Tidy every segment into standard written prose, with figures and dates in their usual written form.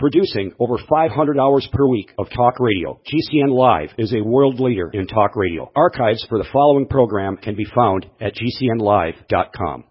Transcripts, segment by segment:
Producing over 500 hours per week of talk radio, GCN Live is a world leader in talk radio. Archives for the following program can be found at GCNlive.com.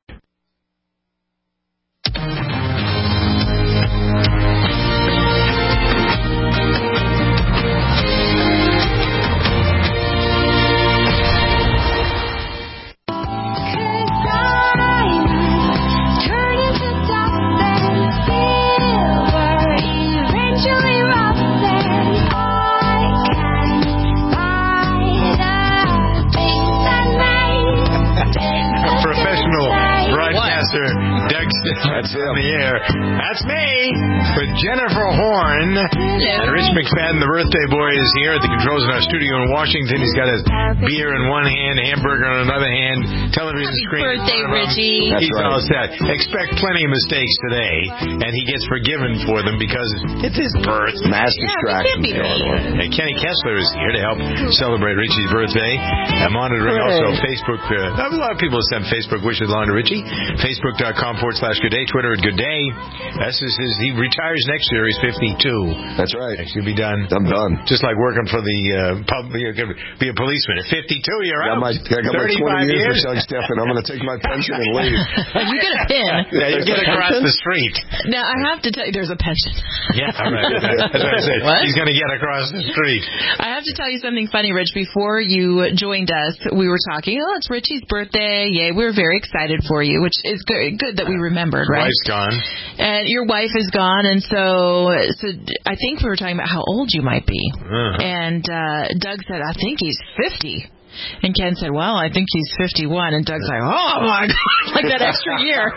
That's on the air. That's me with Jennifer Horn. And Rich McFadden, the birthday boy, is here at the controls in our studio in Washington. He's got his beer in one hand, hamburger in another hand, television screen. Happy birthday, Richie. He's all set. Expect plenty of mistakes today, and he gets forgiven for them because it's his birth. Mass distraction. And Kenny Kessler is here to help celebrate Richie's birthday. I'm monitoring also Facebook. A lot of people send Facebook wishes along to Richie. Facebook.com/Good Day. Twitter at Good Day. He retires next year. He's 52. That's right. He'll be done. I'm done. Just like working for the be a policeman. At 52, you're out. I got my 20 years with Doug Stephan. I'm going to take my pension and leave. You get a pin. Yeah, you get across the street. Now, I have to tell you, there's a pension. Yeah, all right. That's what I said. What? He's going to get across the street. I have to tell you something funny, Rich. Before you joined us, we were talking, it's Richie's birthday. Yay, we were very excited for you, which is good that we remembered, right? Wife's gone. And your wife is gone, and so I think we were talking about how old you might be. And Doug said, I think he's 50. And Ken said, well, I think he's 51. And Doug's like, oh, my God, like that extra year.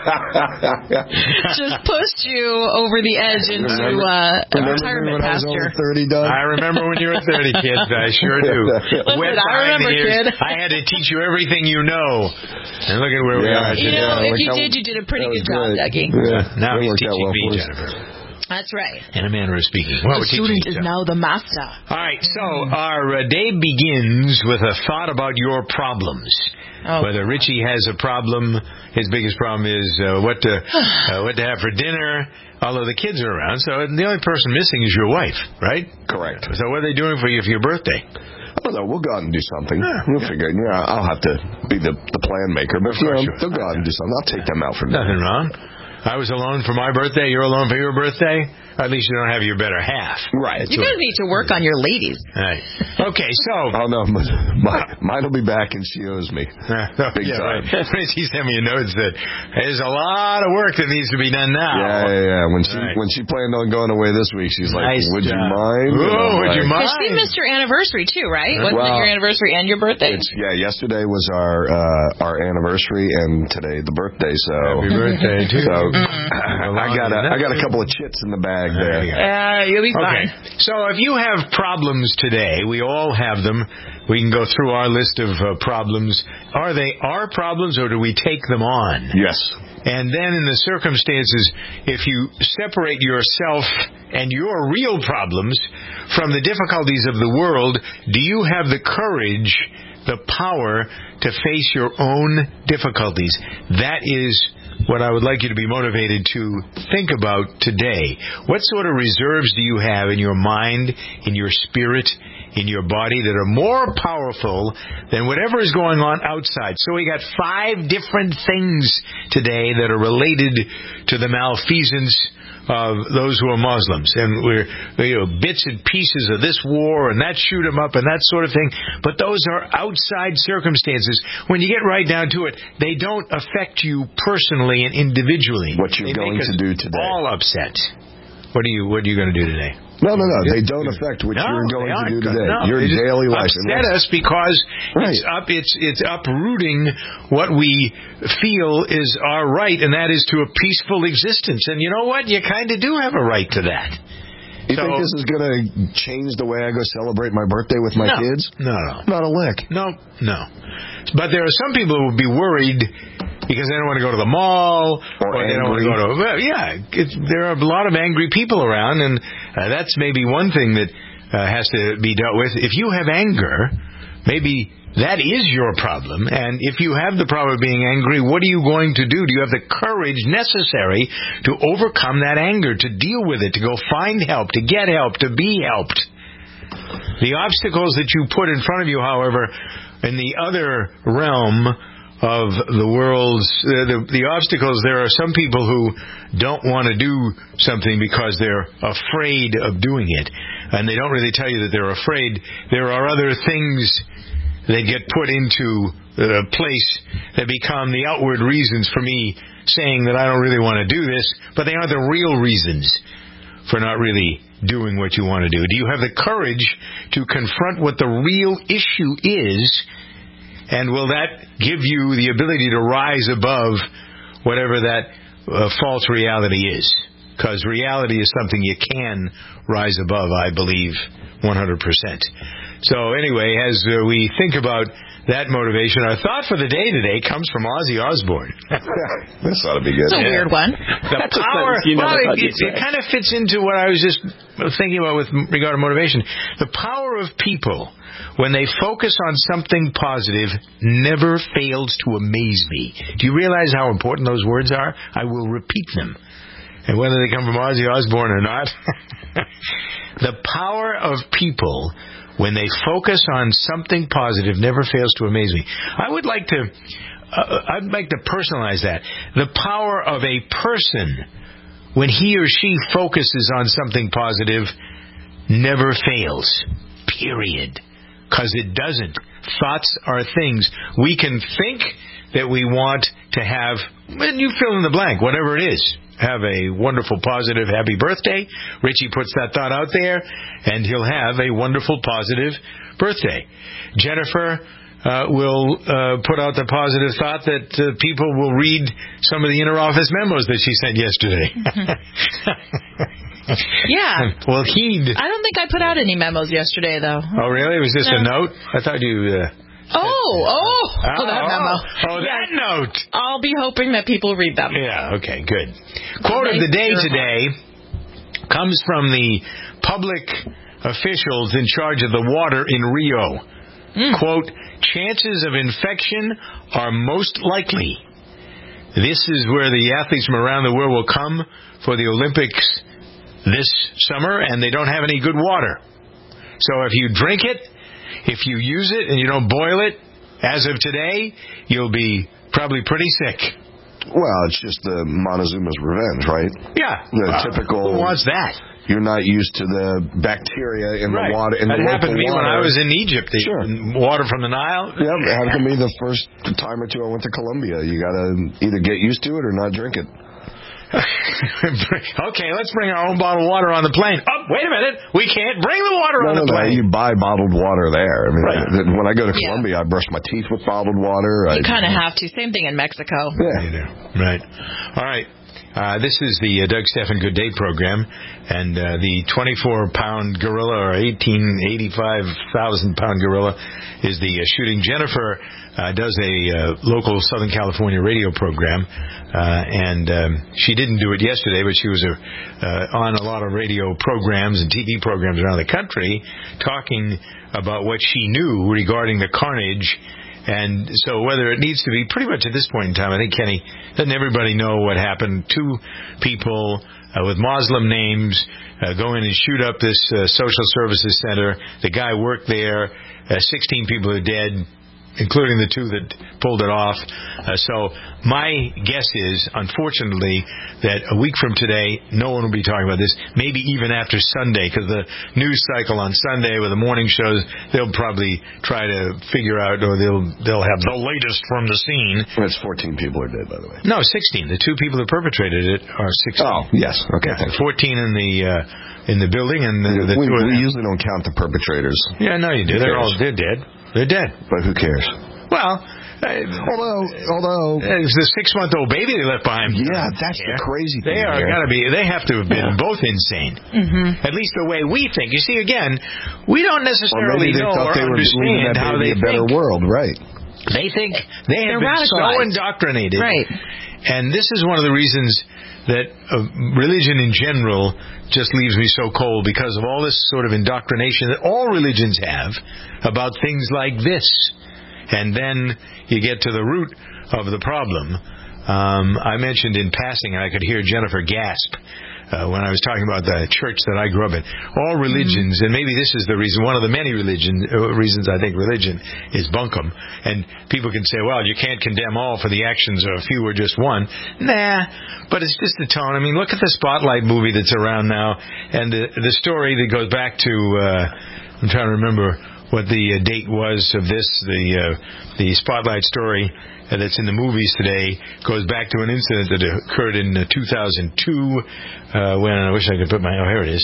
Just pushed you over the edge into retirement, Pastor. 30, Doug? I remember when you were 30, kid. I sure do. Listen, I remember, kid. I had to teach you everything you know. And look at where we are today. If you did a pretty good job, Dougie. Yeah. Now he's teaching me, Jennifer. That's right. In a manner of speaking. The student is now the master. All right, so our day begins with a thought about your problems. Whether Richie has a problem, his biggest problem is what to have for dinner. Although the kids are around, so the only person missing is your wife, right? Correct. So what are they doing for you for your birthday? I don't know. We'll go out and do something. We'll figure it. I'll have to be the plan maker, but they'll go out and do something. I'll take them out for dinner. Nothing wrong. I was alone for my birthday. You're alone for your birthday. At least you don't have your better half. Right. You guys need to work on your ladies. Right. Okay, so... Oh, no. Mine will be back and she owes me. Big time. Right. She sent me a note that there's a lot of work that needs to be done now. Yeah. When she planned on going away this week, she's like, would you mind? Oh, would you mind? Because she missed your anniversary, too, right? Wasn't it your anniversary and your birthday? Yesterday was our anniversary and today the birthday. So happy birthday, too. So I got a couple of chits in the bag there. You'll be fine. Okay. So if you have problems today, we all have them. We can go through our list of problems. Are they our problems or do we take them on? Yes. And then in the circumstances, if you separate yourself and your real problems from the difficulties of the world, do you have the courage, the power to face your own difficulties? That is what I would like you to be motivated to think about today. What sort of reserves do you have in your mind, in your spirit, in your body that are more powerful than whatever is going on outside? So we got 5 different things today that are related to the malfeasance of those who are Muslims. And we're bits and pieces of this war and that shoot 'em up and that sort of thing. But those are outside circumstances. When you get right down to it, they don't affect you personally and individually. What you're going to do today. All upset. What are you going to do today? No. They don't affect what you're going to do today. Your daily life. Upset us because it's uprooting what we feel is our right, and that is to a peaceful existence. And you know what? You kind of do have a right to that. You think this is going to change the way I go celebrate my birthday with my kids? No. Not a lick. No. But there are some people who will be worried because they don't want to go to the mall or they don't want to go to... there are a lot of angry people around, and that's maybe one thing that has to be dealt with. If you have anger, maybe that is your problem. And if you have the problem of being angry, what are you going to do? Do you have the courage necessary to overcome that anger, to deal with it, to go find help, to get help, to be helped? The obstacles that you put in front of you, however, in the other realm of the world's, the obstacles, there are some people who don't want to do something because they're afraid of doing it. And they don't really tell you that they're afraid. There are other things that get put into a place that become the outward reasons for me saying that I don't really want to do this, but they aren't the real reasons for not really doing what you want to do. Do you have the courage to confront what the real issue is? And will that give you the ability to rise above whatever that false reality is? Because reality is something you can rise above, I believe, 100%. So anyway, as we think about that motivation, our thought for the day today comes from Ozzy Osbourne. This ought to be good. It's a weird one. The power, it kind of fits into what I was just thinking about with regard to motivation. The power of people, when they focus on something positive, never fails to amaze me. Do you realize how important those words are? I will repeat them. And whether they come from Ozzy Osbourne or not, the power of people, when they focus on something positive, never fails to amaze me. I'd like to personalize that. The power of a person, when he or she focuses on something positive, never fails. Period. Because it doesn't. Thoughts are things. We can think that we want to have, and you fill in the blank, whatever it is. Have a wonderful, positive, happy birthday. Richie puts that thought out there, and he'll have a wonderful, positive birthday. Jennifer will put out the positive thought that people will read some of the inter-office memos that she sent yesterday. Yeah. Well, I don't think I put out any memos yesterday, though. Oh, really? Was this a note? I thought you... that memo. That note. I'll be hoping that people read them. Yeah, okay, good. Quote of the day today comes from the public officials in charge of the water in Rio. Quote, chances of infection are most likely. This is where the athletes from around the world will come for the Olympics this summer, and they don't have any good water. So if you drink it, if you use it and you don't boil it, as of today, you'll be probably pretty sick. Well, it's just the Montezuma's revenge, right? Yeah. The typical... Who wants that? You're not used to the bacteria in the water. That happened to me when I was in Egypt. Sure. Water from the Nile. Yeah, it happened to me the first time or two I went to Colombia. You got to either get used to it or not drink it. Okay, let's bring our own bottled water on the plane. Oh, wait a minute. We can't bring the water on the plane. You buy bottled water there. I mean, when I go to Colombia, I brush my teeth with bottled water. You kind of have to. Same thing in Mexico. Yeah. You do. Right. All right. This is the Doug Stephan Good Day program, and the 24-pound gorilla, or 85,000-pound gorilla, is the shooting. Jennifer does a local Southern California radio program, and she didn't do it yesterday, but she was on a lot of radio programs and TV programs around the country talking about what she knew regarding the carnage. And so whether it needs to be, pretty much at this point in time, I think, Kenny, doesn't everybody know what happened? 2 people with Muslim names go in and shoot up this social services center. The guy worked there. 16 people are dead, including the 2 that pulled it off. So my guess is, unfortunately, that a week from today, no one will be talking about this, maybe even after Sunday, because the news cycle on Sunday with the morning shows, they'll probably try to figure out, or they'll have the latest from the scene. It's 14 people are dead, by the way. No, 16. The 2 people that perpetrated it are 16. Oh, yes. Okay. Yeah, 14 in the building, and the 2 we usually don't count the perpetrators. Yeah, no, you do. They're dead. They're dead. But who cares? Well, although it's the 6-month-old baby they left behind. Yeah, that's the crazy thing. They have to have been both insane. Mm-hmm. At least the way we think. You see, again, we don't necessarily know or understand how they think. A better world, right? They think they have been so indoctrinated. Right. And this is one of the reasons that religion in general just leaves me so cold because of all this sort of indoctrination that all religions have about things like this. And then you get to the root of the problem. I mentioned in passing, and I could hear Jennifer gasp when I was talking about the church that I grew up in. All religions, and maybe this is the reason, one of the many reasons I think religion is bunkum. And people can say, well, you can't condemn all for the actions of a few or just one. Nah, but it's just the tone. I mean, look at the Spotlight movie that's around now, and the story that goes back to, I'm trying to remember what the date was of this, the Spotlight story that's in the movies today goes back to an incident that occurred in 2002 when, I wish I could put here it is,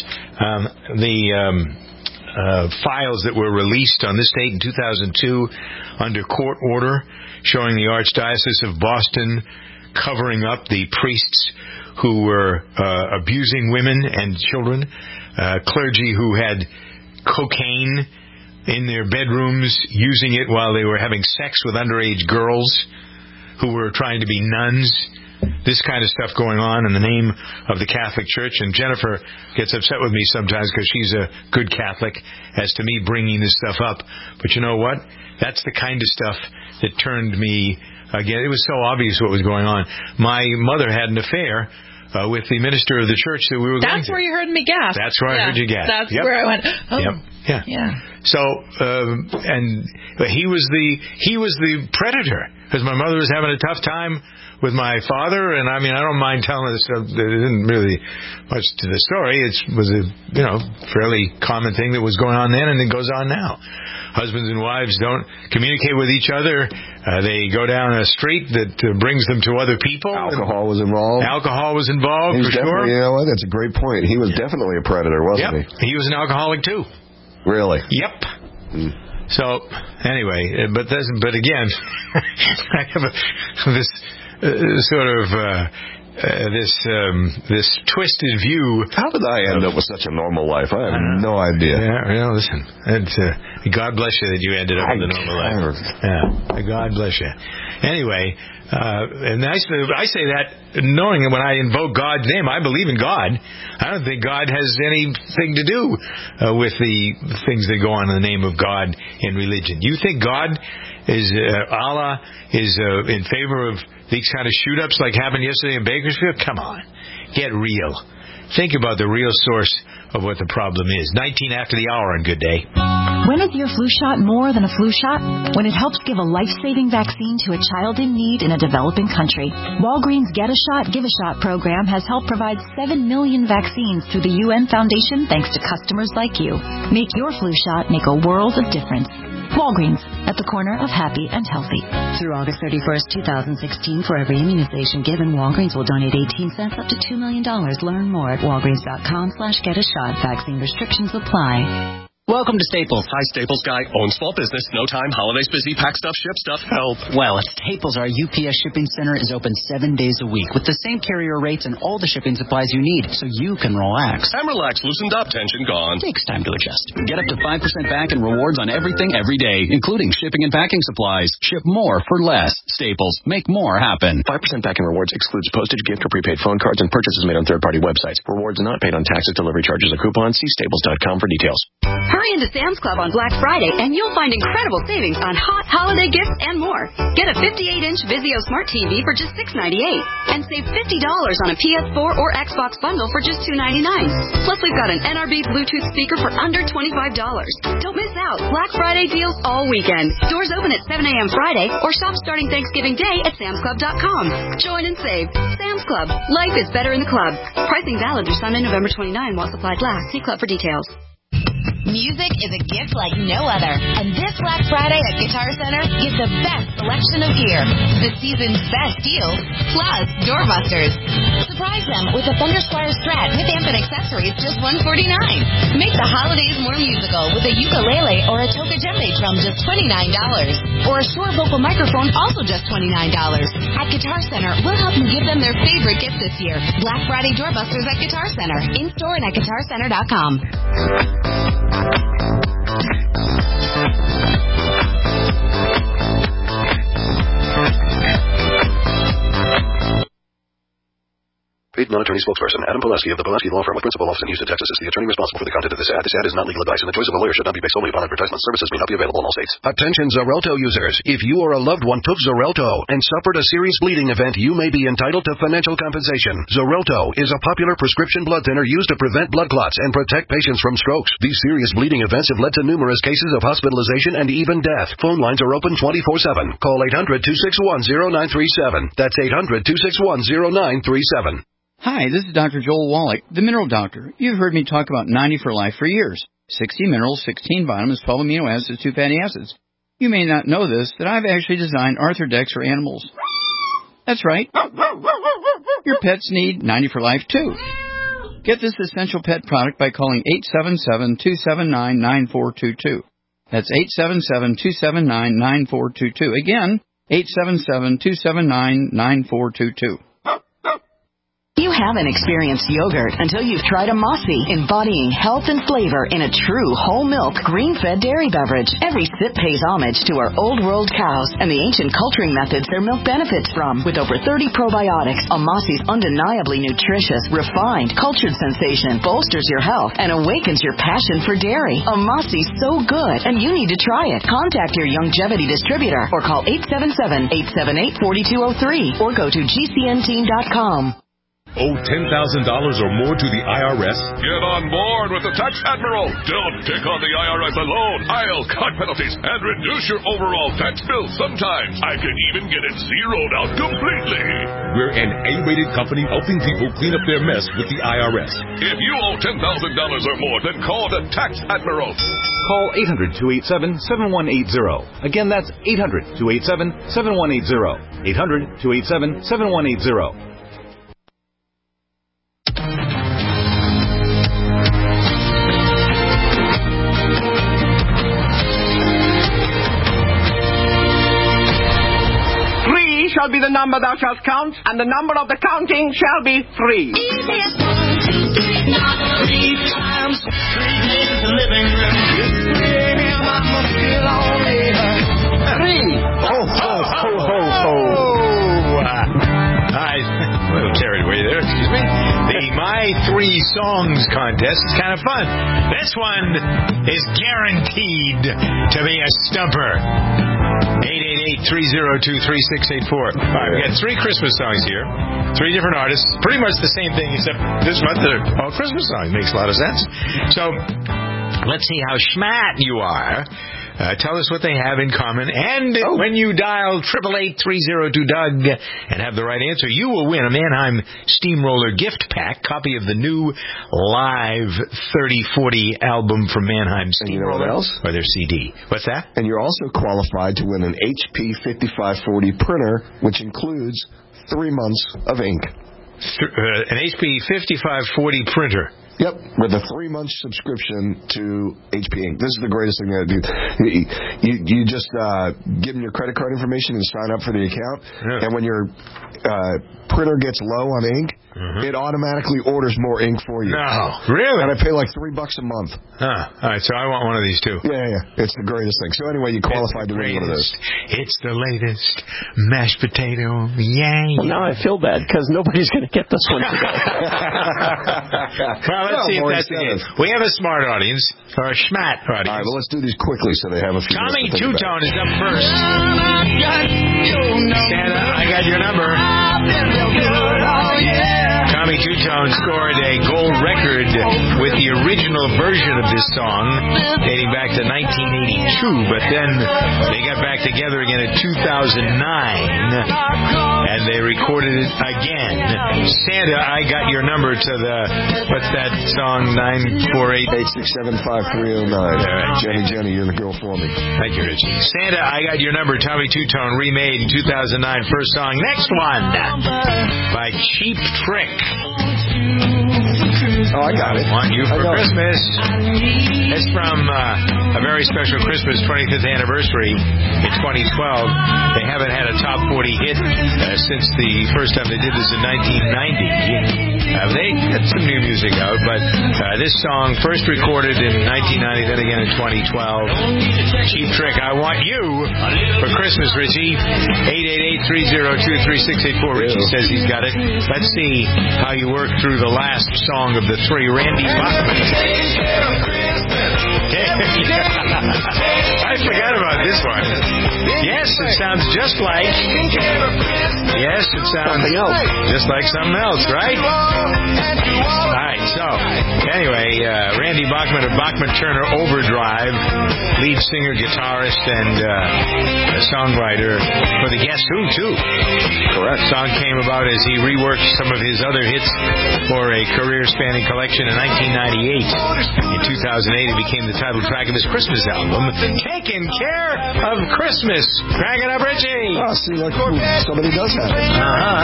files that were released on this date in 2002 under court order showing the Archdiocese of Boston covering up the priests who were abusing women and children, clergy who had cocaine in their bedrooms, using it while they were having sex with underage girls who were trying to be nuns. This kind of stuff going on in the name of the Catholic Church. And Jennifer gets upset with me sometimes because she's a good Catholic as to me bringing this stuff up. But you know what? That's the kind of stuff that turned me again. It was so obvious what was going on. My mother had an affair with the minister of the church that we were going to. That's where you heard me gasp. That's where I heard you gasp. That's where I went, oh. Yep. Yeah. So, and he was the predator, because my mother was having a tough time with my father, and I mean, I don't mind telling this stuff. There isn't really much to the story. It was a, fairly common thing that was going on then, and it goes on now. Husbands and wives don't communicate with each other. They go down a street that brings them to other people. Alcohol was involved. For sure. You know what? That's a great point. He was definitely a predator, wasn't he? He was an alcoholic too. Really? Yep. So anyway, but again, I have this sort of this twisted view. How did I end up with such a normal life? I have no idea. Yeah, listen. God bless you that you ended up with a normal life. Yeah, God bless you. Anyway, and I say that knowing that when I invoke God's name, I believe in God. I don't think God has anything to do with the things that go on in the name of God in religion. You think God is Allah is in favor of these kind of shoot-ups like happened yesterday in Bakersfield? Come on. Get real. Think about the real source of what the problem is. 19 after the hour on Good Day. When is your flu shot more than a flu shot? When it helps give a life-saving vaccine to a child in need in a developing country. Walgreens Get a Shot, Give a Shot program has helped provide 7 million vaccines through the UN Foundation thanks to customers like you. Make your flu shot make a world of difference. Walgreens, at the corner of happy and healthy. Through August 31st, 2016, for every immunization given, Walgreens will donate 18 cents up to $2 million. Learn more at walgreens.com/get-a-shot. Vaccine restrictions apply. Welcome to Staples. Hi, Staples guy. Owns small business. No time. Holidays busy. Pack stuff. Ship stuff. Help. Well, at Staples, our UPS shipping center is open 7 days a week with the same carrier rates and all the shipping supplies you need, so you can relax. I'm relaxed. Loosened up. Tension gone. Takes time to adjust. Get up to 5% back in rewards on everything every day, including shipping and packing supplies. Ship more for less. Staples. Make more happen. 5% back in rewards excludes postage, gift, or prepaid phone cards and purchases made on third-party websites. Rewards not paid on taxes, delivery charges, or coupons. See Staples.com for details. Hurry into Sam's Club on Black Friday and you'll find incredible savings on hot holiday gifts and more. Get a 58-inch Vizio Smart TV for just $6.98 and save $50 on a PS4 or Xbox bundle for just $2.99. Plus, we've got an NRB Bluetooth speaker for under $25. Don't miss out. Black Friday deals all weekend. Doors open at 7 a.m. Friday or shop starting Thanksgiving Day at samsclub.com. Join and save. Sam's Club. Life is better in the club. Pricing valid through Sunday, November 29 while supplies last. See club for details. Music is a gift like no other, and this Black Friday at Guitar Center, get the best selection of gear, the season's best deals, plus doorbusters. Surprise them with a Thunder Squire Strat with amp and accessories, just $149. Make the holidays more musical with a ukulele or a Toka Djembe drum, just $29. Or a Shure vocal microphone, also just $29. At Guitar Center, we'll help you give them their favorite gift this year. Black Friday doorbusters at Guitar Center, in-store and at guitarcenter.com. Feed non-attorney spokesperson. Adam Pulaski of the Pulaski Law Firm with principal office in Houston, Texas is the attorney responsible for the content of this ad. This ad is not legal advice, and the choice of a lawyer should not be based solely upon advertisement. Services may not be available in all states. Attention Xarelto users. If you or a loved one took Xarelto and suffered a serious bleeding event, you may be entitled to financial compensation. Xarelto is a popular prescription blood thinner used to prevent blood clots and protect patients from strokes. These serious bleeding events have led to numerous cases of hospitalization and even death. Phone lines are open 24/7. Call 800-261-0937. That's 800-261-0937. Hi, this is Dr. Joel Wallach, the Mineral Doctor. You've heard me talk about 90 for Life for years. 60 minerals, 16 vitamins, 12 amino acids, 2 fatty acids. You may not know this, but I've actually designed Arthrodex for animals. That's right. Your pets need 90 for Life, too. Get this essential pet product by calling 877-279-9422. That's 877-279-9422. Again, 877-279-9422. You haven't experienced yogurt until you've tried a Mossy, embodying health and flavor in a true whole milk, green-fed dairy beverage. Every sip pays homage to our old world cows and the ancient culturing methods their milk benefits from. With over 30 probiotics, a Mossy's undeniably nutritious, refined, cultured sensation bolsters your health and awakens your passion for dairy. A Mossy's so good, and you need to try it. Contact your Youngevity distributor or call 877-878-4203 or go to GCNteam.com. Owe $10,000 or more to the IRS? Get on board with the Tax Admiral. Don't take on the IRS alone. I'll cut penalties and reduce your overall tax bill. Sometimes I can even get it zeroed out completely. We're an A-rated company helping people clean up their mess with the IRS. If you owe $10,000 or more, then call the Tax Admiral. Call 800-287-7180. Again, that's 800-287-7180. 800-287-7180. Shall be the number thou shalt count, and the number of the counting shall be 3. Easiest 1, 2, 3, not 3 times 3 days living room. I'm still only 3. Ho, ho, ho, ho, ho. A little carried away there, excuse me. The My 3 Songs contest is kind of fun. This one is guaranteed to be a stumper. 888-302-3684. All right, we got 3 Christmas songs here. 3 different artists. Pretty much the same thing, except this month they're all Christmas songs. Makes a lot of sense. So, let's see how schmat you are. Tell us what they have in common. And when you dial 888-302-DOUG and have the right answer, you will win a Mannheim Steamroller gift pack, copy of the new Live 3040 album from Mannheim Steamroller. And you know what else? Or their CD. What's that? And you're also qualified to win an HP 5540 printer, which includes 3 months of ink. An HP 5540 printer. Yep, with a 3-month subscription to HP Ink. This is the greatest thing that I do. You just give them your credit card information and sign up for the account. Yeah. And when your printer gets low on ink, it automatically orders more ink for you. No, really? And I pay like $3 a month. Huh. All right, so I want one of these too. Yeah. It's the greatest thing. So anyway, you qualified to win one of those. It's the latest mashed potato. Yay. Well, now I feel bad because nobody's going to get this one today. Well, let's see if that's the case. We have a smart audience, or a schmat audience. All right, well, let's do these quickly so they have a few Tommy Two-Tone is up first. Santa, I got your number. Tommy Two-Tone scored a gold record with the original version of this song dating back to 1982, but then they got back together again in 2009 and they recorded it again. Santa, I got your number to the, what's that song, 948-867-5309. Jenny, you're the girl for me. Thank you, Richie. Santa, I got your number, Tommy Two-Tone, remade in 2009. First song, next one by Cheap Trick. Oh, I got it. Want You for Christmas. It's from a very special Christmas 25th anniversary in 2012. They haven't had a top 40 hit since the first time they did this in 1990. They had some new music out, but this song first recorded in 1990, then again in 2012. Cheap Trick, I Want You for Christmas, Richie. 888-302-3684. Richie says he's got it. Let's see how you work through the last song of the three, Randy Bachman. I forgot about this one. Yes, it sounds just like... Yes, it sounds just like something else, right? All right, so, anyway, Randy Bachman of Bachman Turner Overdrive, lead singer, guitarist, and songwriter for the Guess Who, too. Correct. The song came about as he reworked some of his other hits for a career-spanning collection in 1998. In 2008, it became the title track of his Christmas album, Taking Care of Christmas. Crank it up, Richie. Oh, see, like somebody does have it.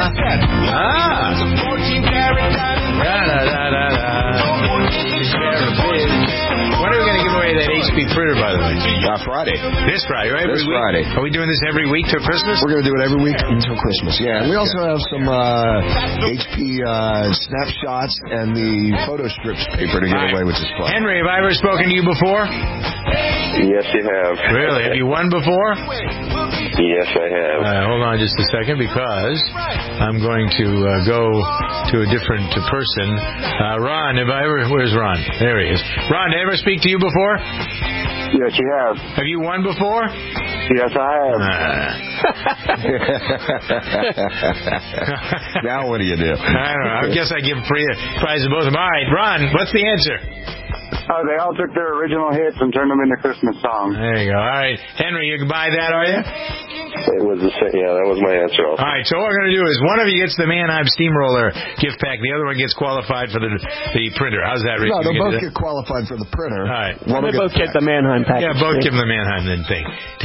When are we going to give away that HP printer, by the way? Friday. This Friday, right? This Friday. Are we doing this every week till Christmas? We're going to do it every week until Christmas, yeah. And we also have some HP snapshots and the photo strips paper to give away, which is fun. Henry, have I ever spoken to you before? Yes, you have. Really? Have you won before? Yes, I have. Hold on just a second, because I'm going to go to a different person. Ron, where's Ron? There he is. Ron, did I ever speak to you before? Yes, you have. Have you won before? Yes, I have. Now what do you do? I don't know. I guess I give prize to both of them. All right, Ron, what's the answer? They all took their original hits and turned them into Christmas songs. There you go. All right. Henry, you can buy that, are you? It was that was my answer also. All right, so what we're going to do is one of you gets the Mannheim Steamroller gift pack, the other one gets qualified for the printer. How's that, Rich? No, they'll both get qualified for the printer. All right. They both get the Mannheim package. Yeah, both give them the Mannheim thing.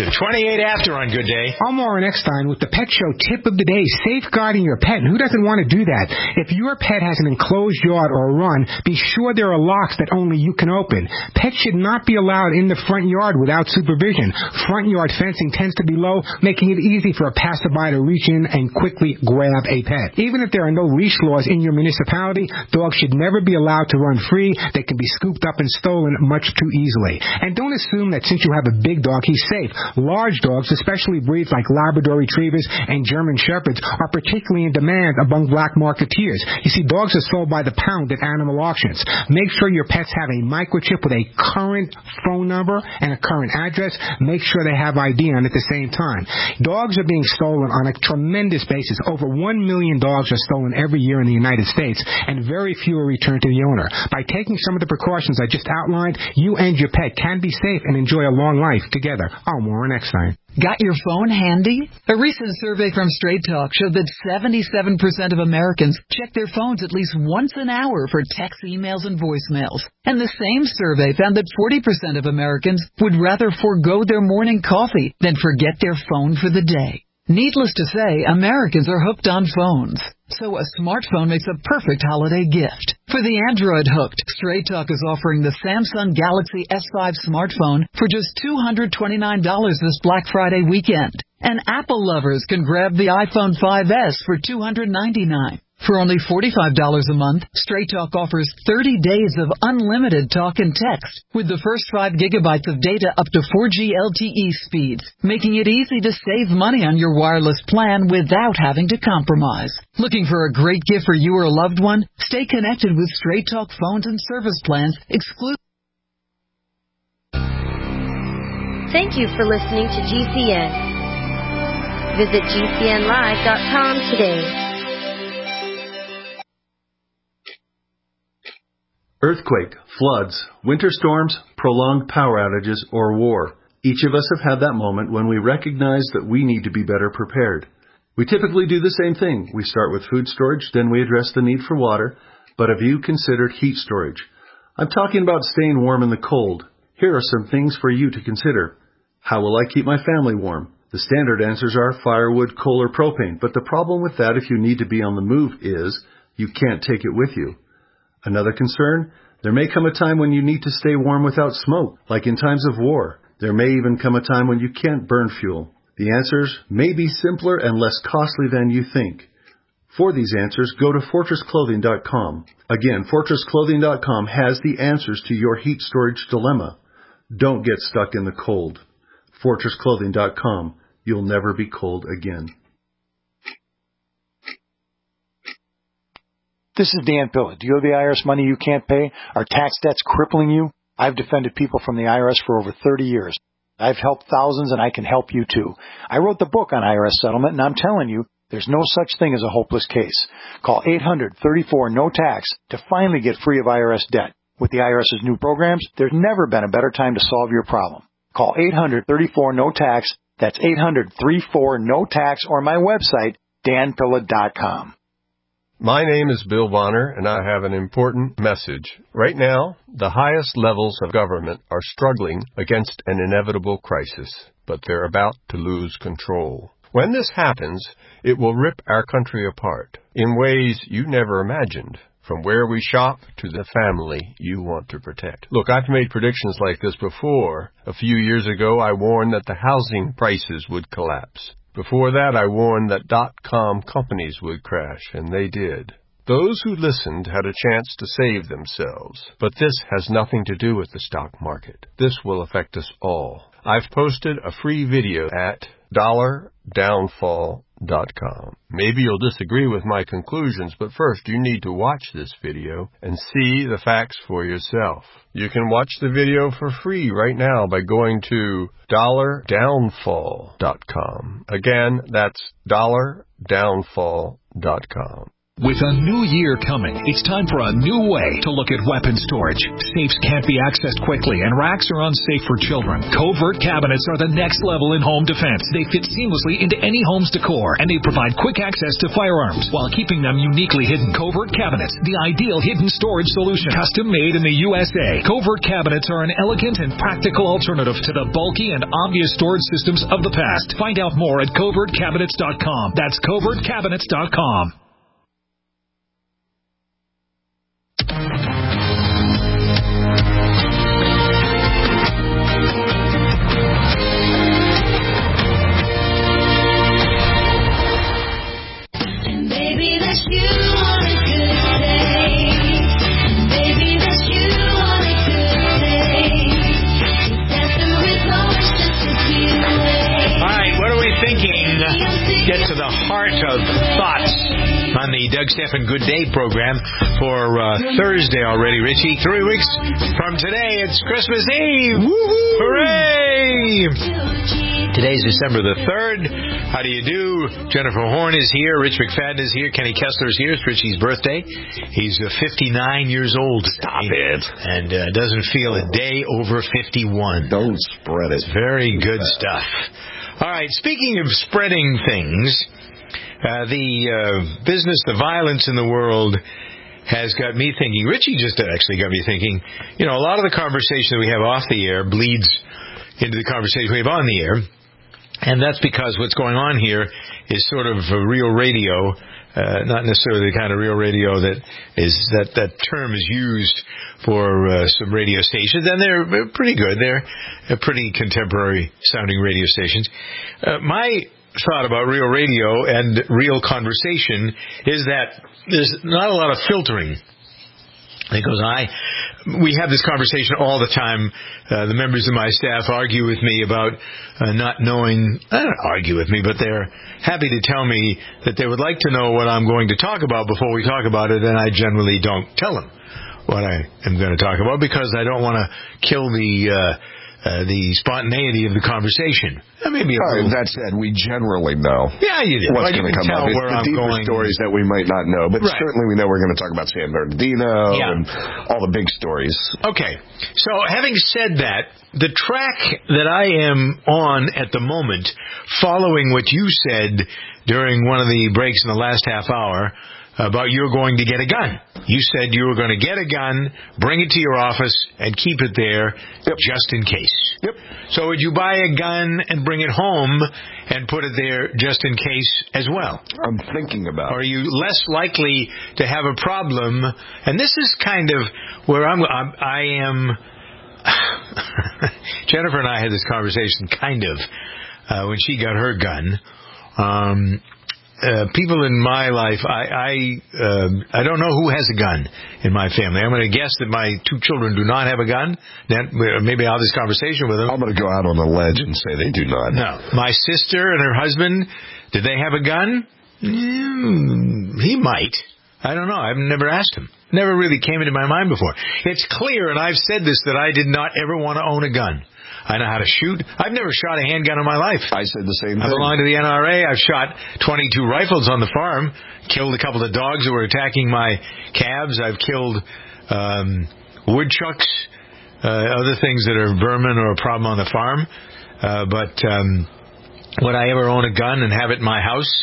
28 after on Good Day. I'm Warren Eckstein with the Pet Show tip of the day, safeguarding your pet. And who doesn't want to do that? If your pet has an enclosed yard or a run, be sure there are locks that only you can open. Pets should not be allowed in the front yard without supervision. Front yard fencing tends to be low, making it easy for a passerby to reach in and quickly grab a pet. Even if there are no leash laws in your municipality, dogs should never be allowed to run free. They can be scooped up and stolen much too easily. And don't assume that since you have a big dog, he's safe. Large dogs, especially breeds like Labrador Retrievers and German Shepherds, are particularly in demand among black marketeers. You see, dogs are sold by the pound at animal auctions. Make sure your pets have a microchip with a current phone number and a current address. Make sure they have ID on at the same time. Dogs are being stolen on a tremendous basis. Over 1 million dogs are stolen every year in the United States, and very few are returned to the owner. By taking some of the precautions I just outlined, you and your pet can be safe and enjoy a long life together. I'm Warren Eckstein. Got your phone handy? A recent survey from Straight Talk showed that 77% of Americans check their phones at least once an hour for texts, emails, and voicemails. And the same survey found that 40% of Americans would rather forego their morning coffee than forget their phone for the day. Needless to say, Americans are hooked on phones. So a smartphone makes a perfect holiday gift. For the Android hooked, Straight Talk is offering the Samsung Galaxy S5 smartphone for just $229 this Black Friday weekend. And Apple lovers can grab the iPhone 5S for $299. For only $45 a month, Straight Talk offers 30 days of unlimited talk and text with the first 5 gigabytes of data up to 4G LTE speeds, making it easy to save money on your wireless plan without having to compromise. Looking for a great gift for you or a loved one? Stay connected with Straight Talk phones and service plans exclusive. Thank you for listening to GCN. Visit GCNlive.com today. Earthquake, floods, winter storms, prolonged power outages, or war. Each of us have had that moment when we recognize that we need to be better prepared. We typically do the same thing. We start with food storage, then we address the need for water. But have you considered heat storage? I'm talking about staying warm in the cold. Here are some things for you to consider. How will I keep my family warm? The standard answers are firewood, coal, or propane. But the problem with that if you need to be on the move is you can't take it with you. Another concern? There may come a time when you need to stay warm without smoke, like in times of war. There may even come a time when you can't burn fuel. The answers may be simpler and less costly than you think. For these answers, go to FortressClothing.com. Again, FortressClothing.com has the answers to your heat storage dilemma. Don't get stuck in the cold. FortressClothing.com. You'll never be cold again. This is Dan Pilla. Do you owe the IRS money you can't pay? Are tax debts crippling you? I've defended people from the IRS for over 30 years. I've helped thousands, and I can help you too. I wrote the book on IRS settlement, and I'm telling you, there's no such thing as a hopeless case. Call 800-34-NO-TAX to finally get free of IRS debt. With the IRS's new programs, there's never been a better time to solve your problem. Call 800-34-NO-TAX. That's 800-34-NO-TAX, or my website, danpilla.com. My name is Bill Bonner, and I have an important message. Right now, the highest levels of government are struggling against an inevitable crisis, but they're about to lose control. When this happens, it will rip our country apart in ways you never imagined, from where we shop to the family you want to protect. Look, I've made predictions like this before. A few years ago, I warned that the housing prices would collapse. Before that, I warned that .com companies would crash, and they did. Those who listened had a chance to save themselves. But this has nothing to do with the stock market. This will affect us all. I've posted a free video at $downfall.com. Maybe you'll disagree with my conclusions, but first you need to watch this video and see the facts for yourself. You can watch the video for free right now by going to $downfall.com. Again, that's $downfall.com. With a new year coming, it's time for a new way to look at weapon storage. Safes can't be accessed quickly, and racks are unsafe for children. Covert cabinets are the next level in home defense. They fit seamlessly into any home's decor, and they provide quick access to firearms while keeping them uniquely hidden. Covert cabinets, the ideal hidden storage solution. Custom made in the USA. Covert cabinets are an elegant and practical alternative to the bulky and obvious storage systems of the past. Find out more at covertcabinets.com. That's covertcabinets.com. Get to the heart of thoughts on the Doug Stephan Good Day program for Thursday already, Richie. 3 weeks from today, it's Christmas Eve. Woo-hoo! Hooray! Today's December the 3rd. How do you do? Jennifer Horn is here. Rich McFadden is here. Kenny Kessler is here. It's Richie's birthday. He's 59 years old. Stop it. And doesn't feel a day over 51. Don't spread it. It's very good stuff. All right, speaking of spreading things, the business, the violence in the world has got me thinking. Richie just actually got me thinking, you know, a lot of the conversation that we have off the air bleeds into the conversation we have on the air, and that's because what's going on here is sort of real radio, not necessarily the kind of real radio that term is used for some radio stations, and they're pretty good. They're pretty contemporary sounding radio stations. My thought about real radio and real conversation is that there's not a lot of filtering that goes on. We have this conversation all the time. The members of my staff argue with me about not knowing, I don't argue with me, but they're happy to tell me that they would like to know what I'm going to talk about before we talk about it, and I generally don't tell them what I am going to talk about because I don't want to kill the spontaneity of the conversation. Maybe that said, we generally know. Yeah, you do. What's going to come up? It's the deeper stories that we might not know, but certainly we know we're going to talk about San Bernardino and all the big stories. Okay, so having said that, the track that I am on at the moment, following what you said during one of the breaks in the last half hour, about you're going to get a gun. You said you were going to get a gun, bring it to your office, and keep it there just in case. Yep. So would you buy a gun and bring it home and put it there just in case as well? I'm thinking about it. Or are you less likely to have a problem? And this is kind of where I am. Jennifer and I had this conversation kind of when she got her gun. People in my life, I don't know who has a gun in my family. I'm going to guess that my 2 children do not have a gun. Then maybe I'll have this conversation with them. I'm going to go out on a ledge and say they do not. No. My sister and her husband, did they have a gun? He might. I don't know. I've never asked him. Never really came into my mind before. It's clear, and I've said this, that I did not ever want to own a gun. I know how to shoot. I've never shot a handgun in my life. I said the same thing. I belong to the NRA. I've shot 22 rifles on the farm, killed a couple of dogs that were attacking my calves. I've killed woodchucks, other things that are vermin or a problem on the farm. But would I ever own a gun and have it in my house?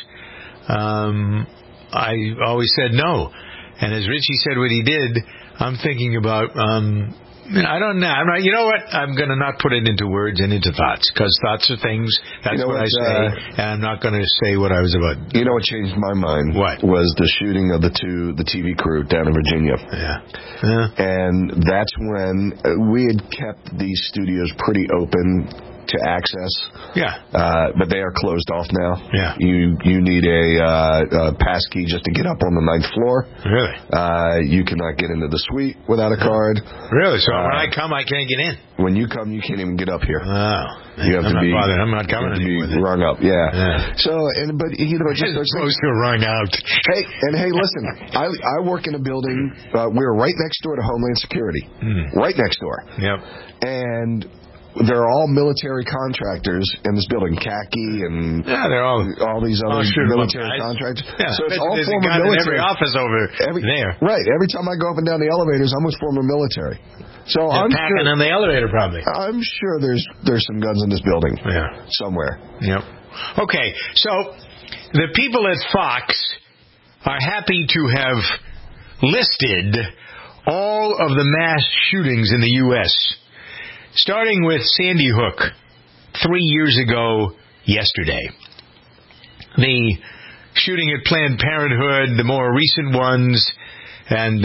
I always said no. And as Richie said what he did, I'm thinking about... I don't know. I'm not. You know what? I'm going to not put it into words and into thoughts, because thoughts are things. That's what I say, and I'm not going to say what I was about. You know what changed my mind? What was the shooting of the TV crew down in Virginia? Yeah. And that's when we had kept these studios pretty open to access. Yeah. But they are closed off now. Yeah. You need a pass key just to get up on the 9th floor. Really? You cannot get into the suite without a card. Really? So when I come, I can't get in? When you come, you can't even get up here. Oh. You have I'm not coming to be rung up. Yeah. So, but you know, just supposed to rung out. Hey, listen. I work in a building. We're right next door to Homeland Security. Right next door. Yep. And they're all military contractors in this building, khaki and they're all these other military contractors. Yeah, so it's all former military. Every office over there. Right. Every time I go up and down the elevators, I'm with former military. So they're I'm packing sure, in the elevator, probably. I'm sure there's some guns in this building. Yeah. Somewhere. Yep. Okay. So the people at Fox are happy to have listed all of the mass shootings in the U.S., starting with Sandy Hook 3 years ago yesterday. The shooting at Planned Parenthood, the more recent ones, and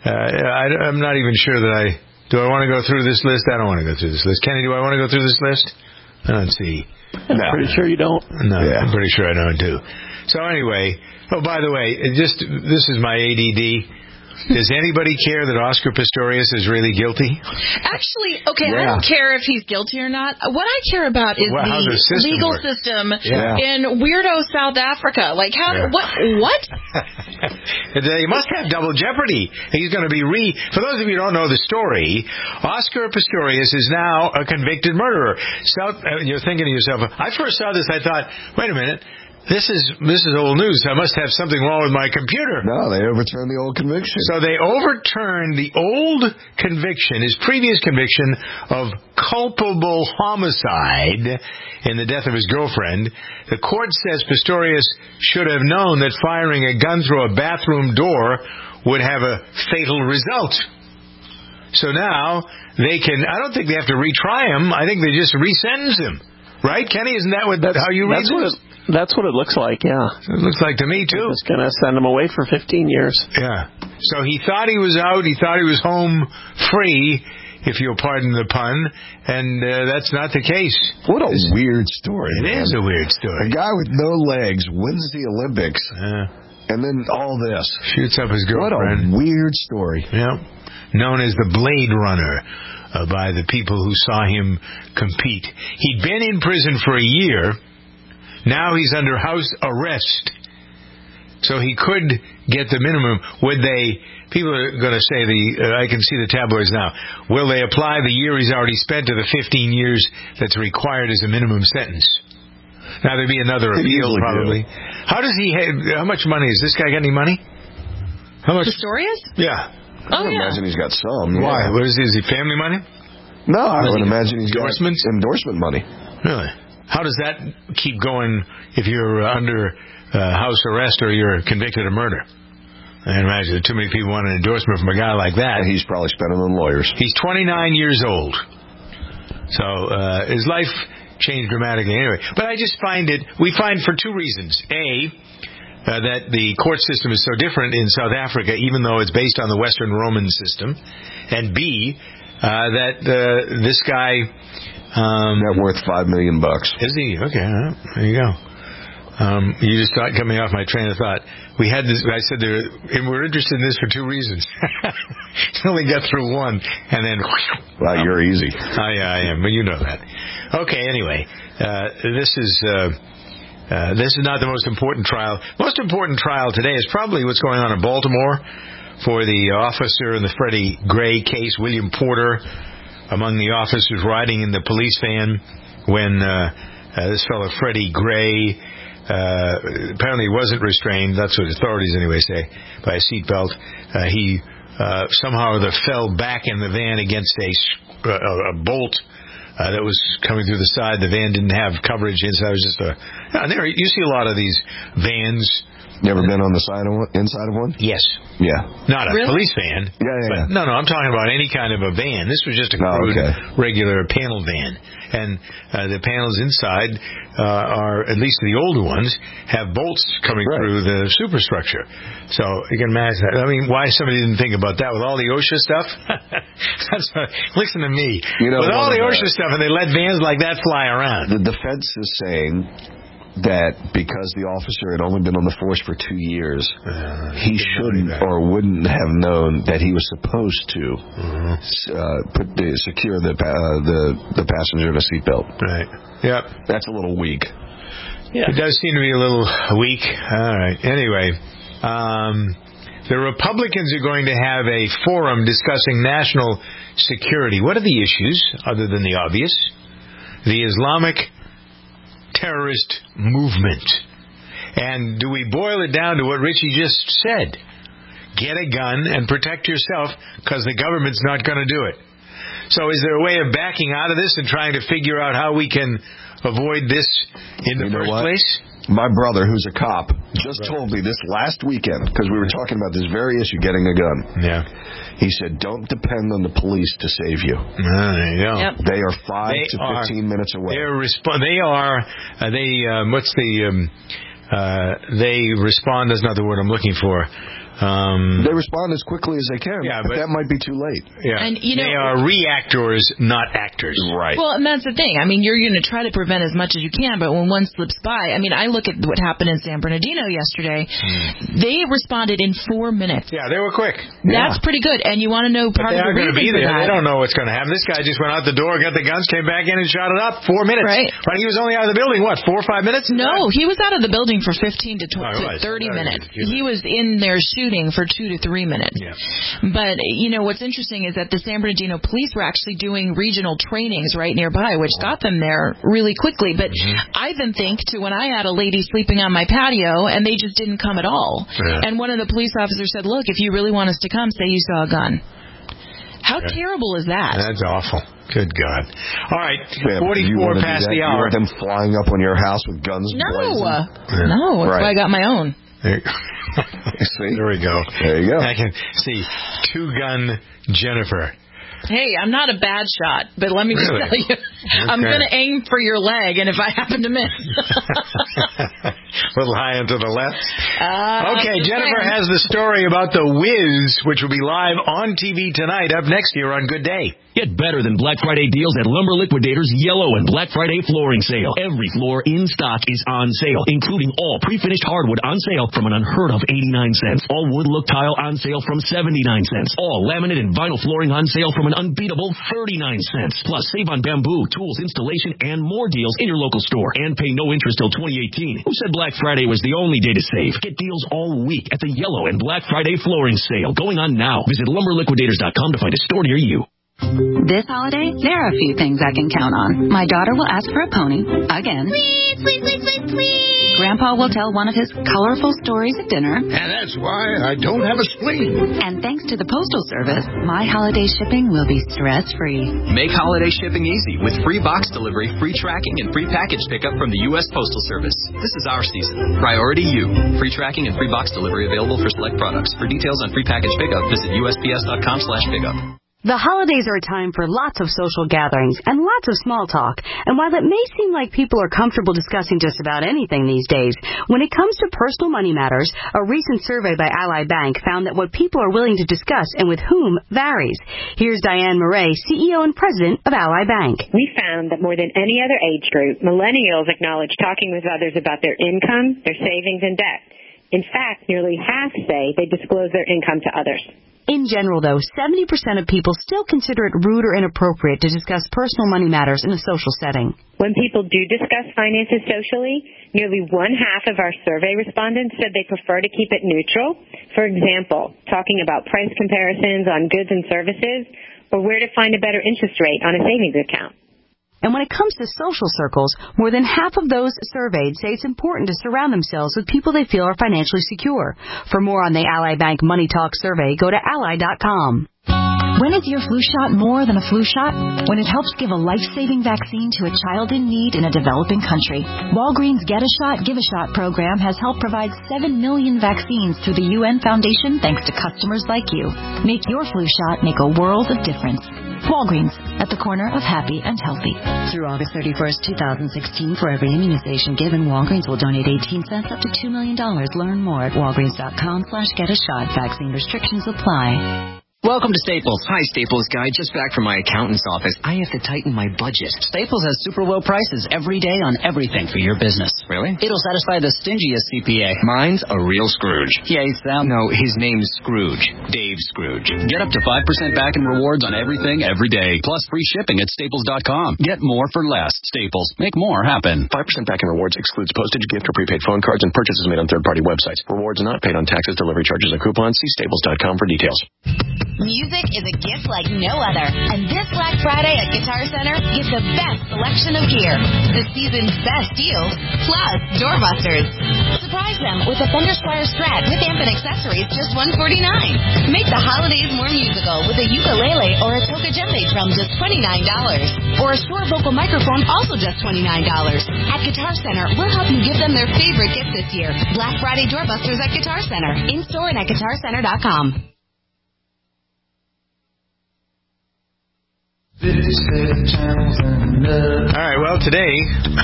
I'm not even sure that do I want to go through this list? I don't want to go through this list. Kenny, do I want to go through this list? Let's see. I'm pretty sure you don't. No, yeah. I'm pretty sure I don't too. So anyway, by the way, this is my ADD. Does anybody care that Oscar Pistorius is really guilty? Actually, okay, I don't care if he's guilty or not. What I care about is the legal system in weirdo South Africa. Like, what? They must have double jeopardy. He's going to be for those of you who don't know the story, Oscar Pistorius is now a convicted murderer. You're thinking to yourself, I first saw this, I thought, wait a minute. This is old news. I must have something wrong with my computer. No, they overturned the old conviction. So they overturned the old conviction, his previous conviction of culpable homicide in the death of his girlfriend. The court says Pistorius should have known that firing a gun through a bathroom door would have a fatal result. So now I don't think they have to retry him. I think they just resentence him. Right, Kenny? Isn't that how you read this? That's what it looks like, yeah. It looks like to me, too. It's going to send him away for 15 years. Yeah. So he thought he was out. He thought he was home free, if you'll pardon the pun, and that's not the case. What a weird story. It is a weird story. A guy with no legs wins the Olympics, and then all this. Shoots up his girlfriend. What a weird story. Yeah. Known as the Blade Runner by the people who saw him compete. He'd been in prison for a year. Now he's under house arrest. So he could get the minimum. People are going to say I can see the tabloids now. Will they apply the year he's already spent to the 15 years that's required as a minimum sentence? Now there'd be another appeal probably. How much money? Has this guy got any money? How much? Pistorius? Yeah. I would imagine he's got some. Why? What is he family money? No, I would imagine he's endorsements? Got endorsement money. Really? How does that keep going if you're under house arrest or you're convicted of murder? I imagine too many people want an endorsement from a guy like that. And he's probably spending on lawyers. He's 29 years old. So his life changed dramatically anyway. But I just we find for two reasons. A, that the court system is so different in South Africa, even though it's based on the Western Roman system. And B, that this guy... net worth $5 million. Is he? Okay, there you go. You just got coming off my train of thought. We had this. I said we're interested in this for two reasons. Only got through one, and then. Wow, you're easy. Yeah, I am. But you know that. Okay. Anyway, this is not the most important trial. Most important trial today is probably what's going on in Baltimore for the officer in the Freddie Gray case, William Porter, among the officers riding in the police van when this fellow Freddie Gray. Apparently he wasn't restrained, that's what authorities anyway say, by a seatbelt. He somehow fell back in the van against a bolt that was coming through the side. The van didn't have coverage inside. It was just you see a lot of these vans. You ever been on the inside of one? Yes. Yeah. Not a police van. Yeah. No, I'm talking about any kind of a van. This was just a crude, regular panel van. And the panels inside are, at least the older ones, have bolts coming through the superstructure. So you can imagine that. I mean, why somebody didn't think about that with all the OSHA stuff? Listen to me. With all the OSHA stuff, and they let vans like that fly around. The defense is saying that because the officer had only been on the force for 2 years, he shouldn't or wouldn't have known that he was supposed to secure the passenger in a seatbelt. Right. Yep. That's a little weak. Yeah. It does seem to be a little weak. All right. Anyway, the Republicans are going to have a forum discussing national security. What are the issues, other than the obvious? The Islamic terrorist movement. And do we boil it down to what Richie just said? Get a gun and protect yourself because the government's not going to do it. So is there a way of backing out of this and trying to figure out how we can avoid this in the first place? My brother, who's a cop, just told me this last weekend, because we were talking about this very issue, getting a gun. Yeah. He said, don't depend on the police to save you. There you go. Yep. They are 5 to 15 minutes away. They respond, that's not the word I'm looking for. They respond as quickly as they can, but that might be too late. Yeah. And, they are reactors, not actors. Right. Well, and that's the thing. I mean, you're going to try to prevent as much as you can, but when one slips by, I mean, I look at what happened in San Bernardino yesterday. They responded in 4 minutes. Yeah, they were quick. That's pretty good. And you want to know part of the reason for that. They don't know what's going to happen. This guy just went out the door, got the guns, came back in and shot it up. 4 minutes. Right. He was only out of the building, 4 or 5 minutes? No, he was out of the building for 15 to 30 minutes. He was in there shooting for 2 to 3 minutes. Yeah. But, what's interesting is that the San Bernardino police were actually doing regional trainings right nearby, which got them there really quickly. But I even think to when I had a lady sleeping on my patio and they just didn't come at all. Yeah. And one of the police officers said, look, if you really want us to come, say you saw a gun. How terrible is that? That's awful. Good God. All right, 44 past the hour. You want them flying up on your house with guns blazing? No, that's why I got my own. There we go. There you go. I can see two-gun Jennifer. Hey, I'm not a bad shot, but let me just tell you, I'm going to aim for your leg, and if I happen to miss. A little high and to the left. Okay, Jennifer has the story about The Wiz, which will be live on TV tonight, up next year on Good Day. Get better than Black Friday deals at Lumber Liquidators' Yellow and Black Friday flooring sale. Every floor in stock is on sale, including all pre-finished hardwood on sale from an unheard of 89 cents. All wood look tile on sale from 79 cents. All laminate and vinyl flooring on sale from an unbeatable 39 cents. Plus, save on bamboo, tools, installation, and more deals in your local store. And pay no interest till 2018. Who said Black Friday was the only day to save? Get deals all week at the Yellow and Black Friday flooring sale going on now. Visit lumberliquidators.com to find a store near you. This holiday, there are a few things I can count on. My daughter will ask for a pony, again. Please, please, please, please, please. Grandpa will tell one of his colorful stories at dinner. And that's why I don't have a spleen. And thanks to the Postal Service, my holiday shipping will be stress-free. Make holiday shipping easy with free box delivery, free tracking, and free package pickup from the U.S. Postal Service. This is our season. Priority you. Free tracking and free box delivery available for select products. For details on free package pickup, visit USPS.com/pickup. The holidays are a time for lots of social gatherings and lots of small talk. And while it may seem like people are comfortable discussing just about anything these days, when it comes to personal money matters, a recent survey by Ally Bank found that what people are willing to discuss and with whom varies. Here's Diane Murray, CEO and president of Ally Bank. We found that more than any other age group, millennials acknowledge talking with others about their income, their savings, and debt. In fact, nearly half say they disclose their income to others. In general, though, 70% of people still consider it rude or inappropriate to discuss personal money matters in a social setting. When people do discuss finances socially, nearly one-half of our survey respondents said they prefer to keep it neutral. For example, talking about price comparisons on goods and services, or where to find a better interest rate on a savings account. And when it comes to social circles, more than half of those surveyed say it's important to surround themselves with people they feel are financially secure. For more on the Ally Bank Money Talk survey, go to ally.com. When is your flu shot more than a flu shot? When it helps give a life-saving vaccine to a child in need in a developing country. Walgreens Get a Shot, Give a Shot program has helped provide 7 million vaccines through the UN Foundation thanks to customers like you. Make your flu shot make a world of difference. Walgreens, at the corner of happy and healthy. Through August 31st, 2016, for every immunization given, Walgreens will donate 18 cents up to $2 million. Learn more at walgreens.com/get-a-shot. Vaccine restrictions apply. Welcome to Staples. Hi, Staples guy. Just back from my accountant's office. I have to tighten my budget. Staples has super low prices every day on everything for your business. Really? It'll satisfy the stingiest CPA. Mine's a real Scrooge. Yeah, No, his name's Scrooge. Dave Scrooge. Get up to 5% back in rewards on everything every day. Plus free shipping at Staples.com. Get more for less. Staples. Make more happen. 5% back in rewards excludes postage, gift, or prepaid phone cards and purchases made on third-party websites. Rewards not paid on taxes, delivery charges, and coupons. See Staples.com for details. Music is a gift like no other, and this Black Friday at Guitar Center, get the best selection of gear, the season's best deals, plus doorbusters. Surprise them with a Fender Squire Strat with amp and accessories, just $149. Make the holidays more musical with a ukulele or a Toka Djembe drum, just $29. Or a Shure vocal microphone, also just $29. At Guitar Center, we'll help you give them their favorite gift this year. Black Friday doorbusters at Guitar Center, in-store and at GuitarCenter.com. All right, well, today...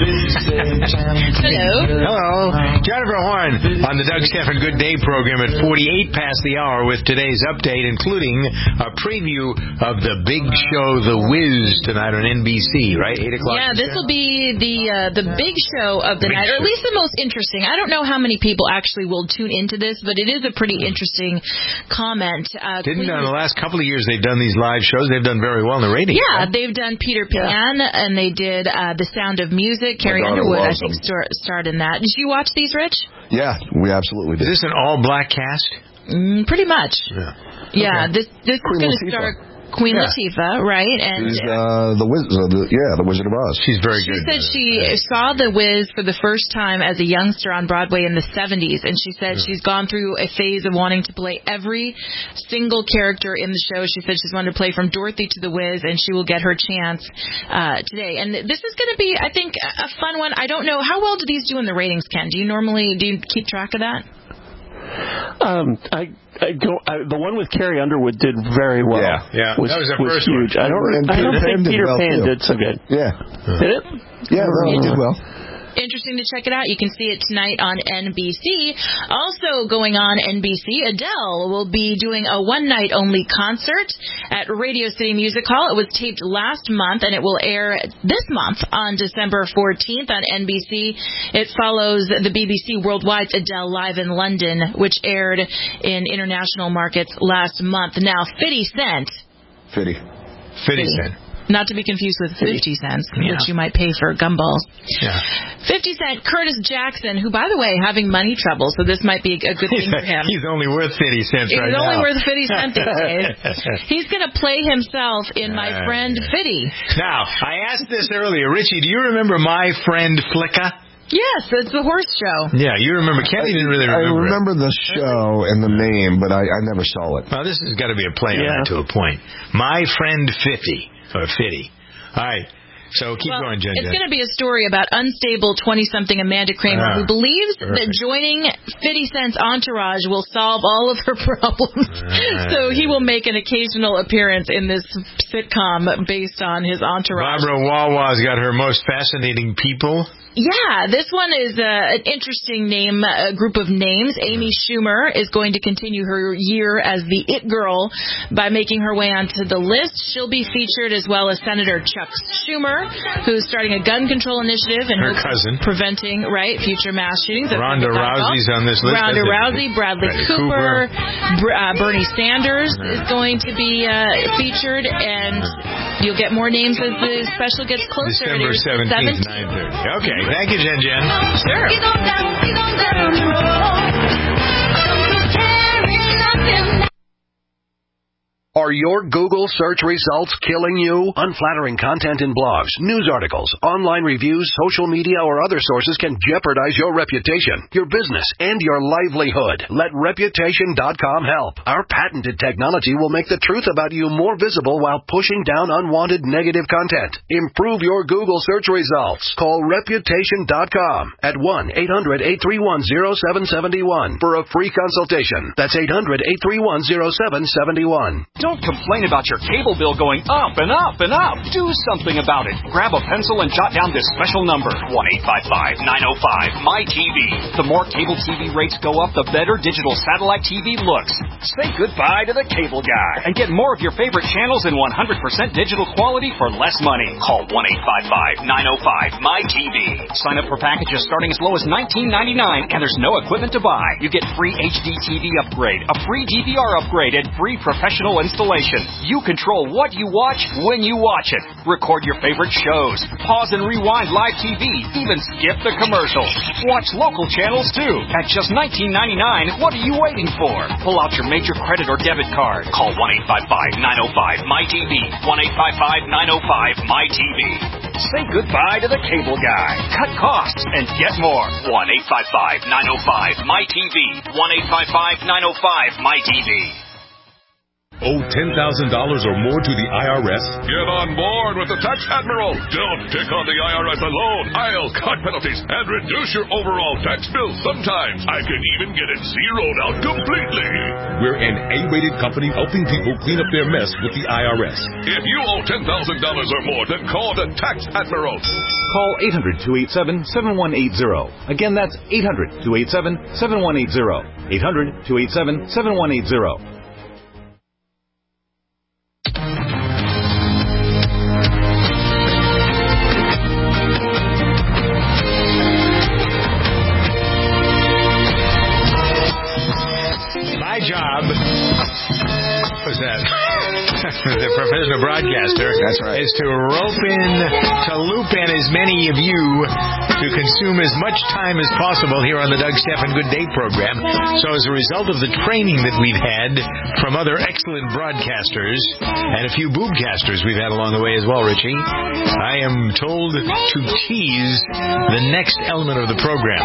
Hello. Jennifer Horn on the Doug Stephan Good Day program at 48 past the hour with today's update, including a preview of the big show, The Wiz, tonight on NBC, right? 8 o'clock? Yeah, this will be the big show of the night, or at least the most interesting. I don't know how many people actually will tune into this, but it is a pretty interesting comment. In the last couple of years they've done these live shows, they've done very well in the ratings. Yeah, they've done Peter Pan, and they did The Sound of Music. Carrie Underwood, I think, starred in that. Did you watch these, Rich? Yeah, we absolutely did. Is this an all-black cast? Pretty much. Yeah. This is going to start Queen Latifah, right? And she's the Wizard of Oz. She's very good. She said she saw The Wiz for the first time as a youngster on Broadway in the 70s, and she said she's gone through a phase of wanting to play every single character in the show. She said she's wanted to play from Dorothy to The Wiz, and she will get her chance today. And this is going to be, I think, a fun one. I don't know, how well do these do in the ratings, Ken? Do you keep track of that? The one with Carrie Underwood did very well. Yeah. That was the first huge. one. I don't think Peter Pan did so good. Yeah. Did it? Yeah, it did well. Interesting to check it out. You can see it tonight on NBC. Also going on NBC, Adele will be doing a one-night-only concert at Radio City Music Hall. It was taped last month, and it will air this month on December 14th on NBC. It follows the BBC Worldwide's Adele Live in London, which aired in international markets last month. Now, 50 Cent. 50 Cent. Not to be confused with 50 cents, which you might pay for gumballs. Yeah. 50 Cent, Curtis Jackson, who, by the way, having money trouble, so this might be a good thing for him. He's only worth 50 cents right now. He's only worth 50 cents these days. He's going to play himself in My Friend Fitty. Now, I asked this earlier. Richie, do you remember My Friend Flicka? Yes, it's the horse show. Yeah, you remember. Kenny didn't really remember. I remember the show and the name, but I never saw it. Well, this has got to be a play on that to a point. My Friend Fitty. Or Fitty. All right. So keep going, Jen. It's going to be a story about unstable 20-something Amanda Kramer, who believes that joining 50 Cent's entourage will solve all of her problems. So he will make an occasional appearance in this sitcom based on his entourage. Barbara Wawa's got her most fascinating people. Yeah, this one is an interesting name, a group of names. Amy Schumer is going to continue her year as the it girl by making her way onto the list. She'll be featured as well as Senator Chuck Schumer, who's starting a gun control initiative and her cousin preventing future mass shootings. Ronda Rousey's on this list. Ronda Rousey, Bradley Cooper. Bernie Sanders is going to be featured, and you'll get more names as the special gets closer. December 17th, 9:30. Okay. Thank you, Jen. Sure. Are your Google search results killing you? Unflattering content in blogs, news articles, online reviews, social media, or other sources can jeopardize your reputation, your business, and your livelihood. Let Reputation.com help. Our patented technology will make the truth about you more visible while pushing down unwanted negative content. Improve your Google search results. Call Reputation.com at 1-800-831-0771 for a free consultation. That's 800-831-0771. Don't complain about your cable bill going up and up and up. Do something about it. Grab a pencil and jot down this special number, 1-855-905-MY-TV. The more cable TV rates go up, the better digital satellite TV looks. Say goodbye to the cable guy and get more of your favorite channels in 100% digital quality for less money. Call 1-855-905-MY-TV. Sign up for packages starting as low as $19.99, and there's no equipment to buy. You get free HD TV upgrade, a free DVR upgrade, and free professional installation. You control what you watch when you watch it. Record your favorite shows. Pause and rewind live TV. Even skip the commercials. Watch local channels too. At just $19.99, what are you waiting for? Pull out your major credit or debit card. Call 1-855-905-MY-TV. 1-855-905-MY-TV. Say goodbye to the cable guy. Cut costs and get more. 1-855-905-MY-TV. 1-855-905-MY-TV. Owe $10,000 or more to the IRS? Get on board with the Tax Admiral. Don't pick on the IRS alone. I'll cut penalties and reduce your overall tax bill. Sometimes I can even get it zeroed out completely. We're an A-rated company helping people clean up their mess with the IRS. If you owe $10,000 or more, then call the Tax Admiral. Call 800-287-7180. Again, that's 800-287-7180. 800-287-7180. My job was that the professional broadcaster. That's right. Is to loop in as many of you to consume as much time as possible here on the Doug Stephan Good Day program. So as a result of the training that we've had from other excellent broadcasters and a few boobcasters we've had along the way as well, Richie, I am told to tease the next element of the program.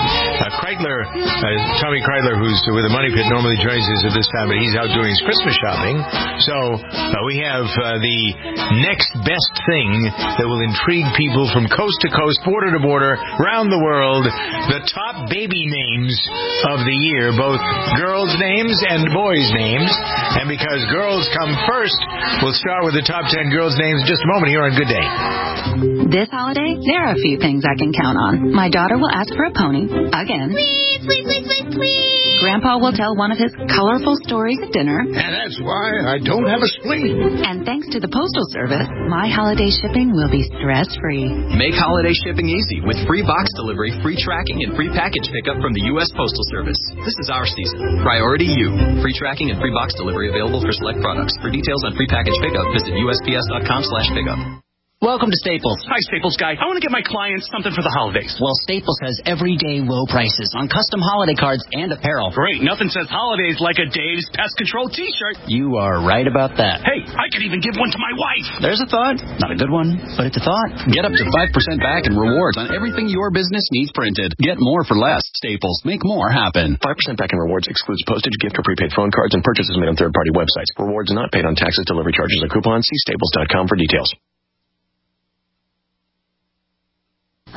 Tommy Kreidler, who's with the Money Pit, normally joins us at this time, but he's out doing his Christmas shopping. So we have the next best thing that will intrigue people from coast to coast, border to border, around the world, the top baby names of the year, both girls' names and boys' names. And because girls come first, we'll start with the top 10 girls' names in just a moment here on Good Day. This holiday, there are a few things I can count on. My daughter will ask for a pony, again. Please, please, please, please, please. Grandpa will tell one of his colorful stories at dinner. And that's why I don't have a spleen. And thanks to the Postal Service, my holiday shipping will be stress-free. Make holiday shipping easy with free box delivery, free tracking, and free package pickup from the U.S. Postal Service. This is our season. Priority U. Free tracking and free box delivery available for select products. For details on free package pickup, visit USPS.com/pickup. Welcome to Staples. Hi, Staples guy. I want to get my clients something for the holidays. Well, Staples has everyday low prices on custom holiday cards and apparel. Great. Nothing says holidays like a Dave's Pest Control T-shirt. You are right about that. Hey, I could even give one to my wife. There's a thought. Not a good one, but it's a thought. Get up to 5% back in rewards on everything your business needs printed. Get more for less. Staples. Make more happen. 5% back in rewards excludes postage, gift, or prepaid phone cards and purchases made on third-party websites. Rewards not paid on taxes, delivery charges, or coupons. See Staples.com for details.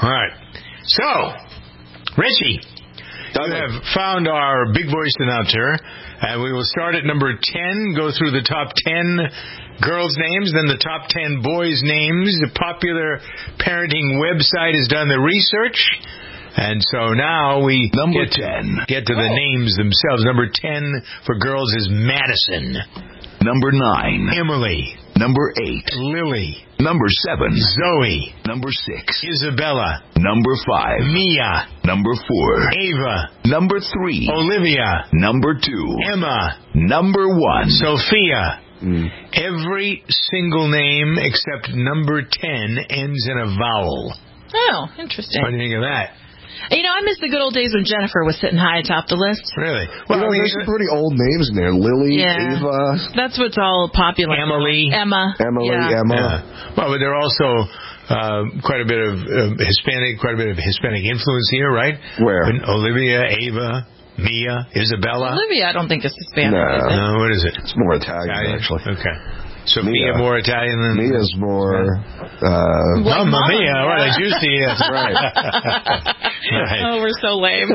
All right. So, Richie, you have found our big voice announcer, and we will start at number 10, go through the top 10 girls' names, then the top 10 boys' names. The popular parenting website has done the research, and so now we get to the names themselves. Number 10 for girls is Madison. Number 9, Emily. Number 8, Lily. Number 7, Zoe. Number 6, Isabella. Number 5, Mia. Number 4, Ava. Number 3, Olivia. Number 2, Emma. Number 1, Sophia. Every single name except number 10 ends in a vowel. Oh, interesting. What do you think of that? You know, I miss the good old days when Jennifer was sitting high atop the list. Really? Well, there's some pretty old names in there. Lily, Ava. That's what's all popular. Emily. Emma. Emily, Yeah. Emma. Yeah. Well, but there are also quite a bit of Hispanic influence here, right? Where? Olivia, Ava, Mia, Isabella. Olivia, I don't think is Hispanic. No, what is it? It's more Italian, actually. Okay. So Mia more Italian than... Mia's more... Mamma Mia, what a juicy... That's right. Right. Oh, we're so lame.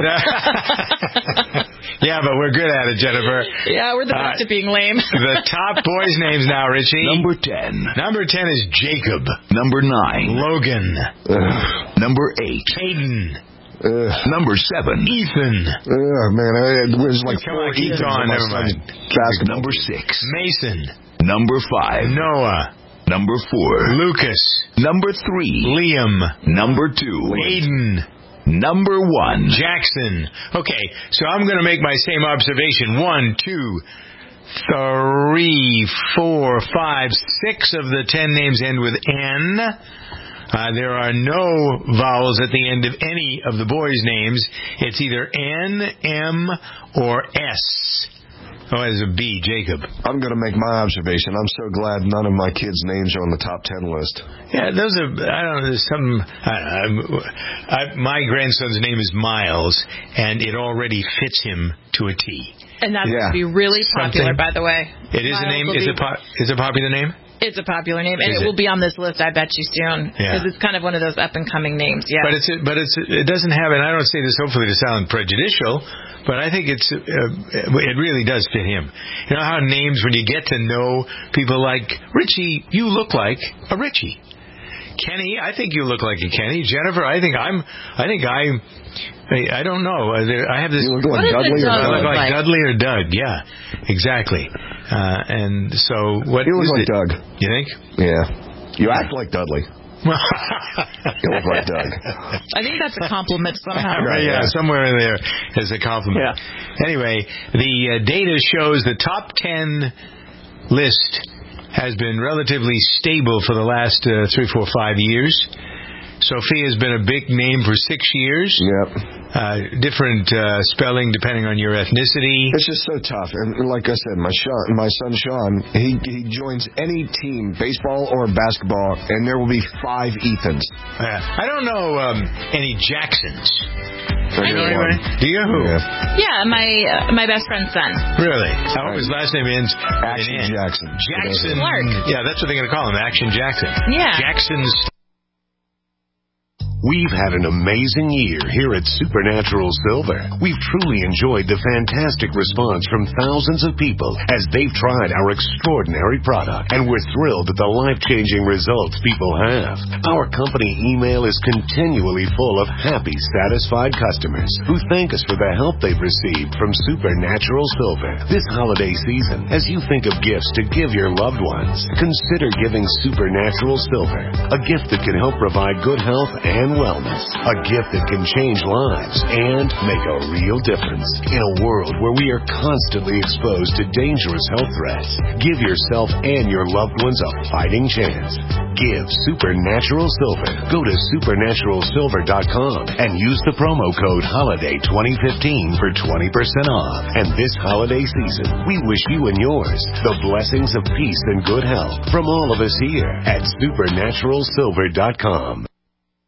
Yeah, but we're good at it, Jennifer. Yeah, we're the best at being lame. The top boys' names now, Richie. Number 10. Number 10 is Jacob. Number 9. Logan. Number 8. Hayden. Number 7. Ethan. Man, it was like Come on, keep going. Never mind. Number 6. Mason. Number 5. Noah. Number 4. Lucas. Number 3. Liam. Number 2. Aiden. Number 1. Jackson. Okay, so I'm going to make my same observation. 1, 2, 3, 4, 5, 6 of the 10 names end with N. There are no vowels at the end of any of the boys' names. It's either N, M, or S. Oh, it's a B, Jacob. I'm going to make my observation. I'm so glad none of my kids' names are on the top 10 list. Yeah, those are, I don't know, there's some, my grandson's name is Miles, and it already fits him to a T. And that's going to be really popular, by the way. It is a name, is it a popular name? It's a popular name, and it will be on this list, I bet you, soon. Because it's kind of one of those up-and-coming names, yeah. But it doesn't have, and I don't say this hopefully to sound prejudicial, but I think it really does fit him. You know how names, when you get to know people like Richie, you look like a Richie. Kenny, I think you look like a Kenny. Jennifer, I don't know. I have this. You look like Dudley or Doug? I look like Dudley or Doug. Yeah, exactly. And so what? You look like Doug. You think? Yeah. You act like Dudley. You look like Doug. I think that's a compliment somehow. Right, yeah, somewhere in there is a compliment. Yeah. Anyway, the data shows the top 10 list has been relatively stable for the last 3, 4, 5 years. Sophia's been a big name for 6 years. Yep. Different spelling depending on your ethnicity. It's just so tough. And like I said, my son Sean, he joins any team, baseball or basketball, and there will be 5 Ethans. I don't know any Jacksons. I do. Do you? Who? Yeah, my best friend's son. Really? I hope his last name ends Action in N. Jackson. Jackson Clark. Yeah, that's what they're going to call him, Action Jackson. Yeah. Jackson's. We've had an amazing year here at Supernatural Silver. We've truly enjoyed the fantastic response from thousands of people as they've tried our extraordinary product, and we're thrilled at the life-changing results people have. Our company email is continually full of happy, satisfied customers who thank us for the help they've received from Supernatural Silver. This holiday season, as you think of gifts to give your loved ones, consider giving Supernatural Silver, a gift that can help provide good health and wellness, a gift that can change lives and make a real difference. In a world where we are constantly exposed to dangerous health threats, give yourself and your loved ones a fighting chance. Give Supernatural Silver. Go to supernaturalsilver.com and use the promo code HOLIDAY2015 for 20% off. And this holiday season, we wish you and yours the blessings of peace and good health from all of us here at supernaturalsilver.com.